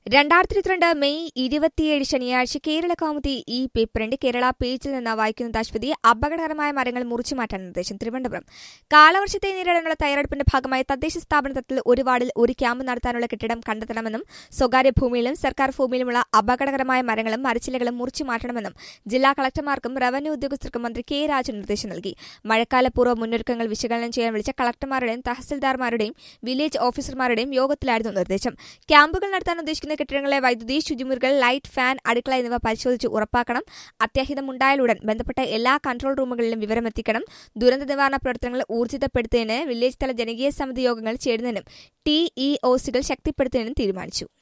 2022 May 27 ശനിയാഴ്ച കേരള കൗമുദി ഈ പേപ്പറിന്റെ കേരള പേജിൽ നിന്ന് വായിക്കുന്നത് അശ്വതി. അപകടകരമായ മരങ്ങൾ മുറിച്ചുമാറ്റാൻ നിർദ്ദേശം. തിരുവനന്തപുരം. കാലവർഷത്തെ നേരിടാനുള്ള തയ്യാറെടുപ്പിന്റെ ഭാഗമായി തദ്ദേശ സ്ഥാപന തലത്തിൽ ഒരു വാർഡിൽ ഒരു ക്യാമ്പ് നടത്താനുള്ള കെട്ടിടം കണ്ടെത്തണമെന്നും സ്വകാര്യ ഭൂമിയിലും സർക്കാർ ഭൂമിയിലുമുള്ള അപകടകരമായ മരങ്ങളും മരച്ചില്ലകളും മുറിച്ചുമാറ്റണമെന്നും ജില്ലാ കളക്ടർമാർക്കും റവന്യൂ ഉദ്യോഗസ്ഥർക്കും മന്ത്രി കെ രാജൻ നിർദ്ദേശം നൽകി. മഴക്കാലപൂർവ്വ മുന്നൊരുക്കങ്ങൾ വിശകലനം ചെയ്യാൻ വിളിച്ച കളക്ടർമാരുടെയും തഹസിൽദാർമാരുടെയും വില്ലേജ് ഓഫീസർമാരുടെയും യോഗത്തിലായിരുന്നു നിർദ്ദേശം. ക്യാമ്പുകൾ നടത്താൻ ഉദ്ദേശിക്കുന്ന കെട്ടിടങ്ങളെ വൈദ്യുതി, ശുചിമുറികൾ, ലൈറ്റ്, ഫാൻ, അടുക്കള എന്നിവ പരിശോധിച്ച് ഉറപ്പാക്കണം. അത്യാഹിതമുണ്ടായാലുടൻ ബന്ധപ്പെട്ട എല്ലാ കൺട്രോൾ റൂമുകളിലും വിവരമെത്തിക്കണം. ദുരന്ത നിവാരണ പ്രവർത്തനങ്ങൾ ഊർജിതപ്പെടുത്തുന്നതിന് വില്ലേജ് തല ജനകീയ സമിതി യോഗങ്ങൾ ചേരുന്നതിനും TEOCകൾ ശക്തിപ്പെടുത്തുന്നതിനും തീരുമാനിച്ചു.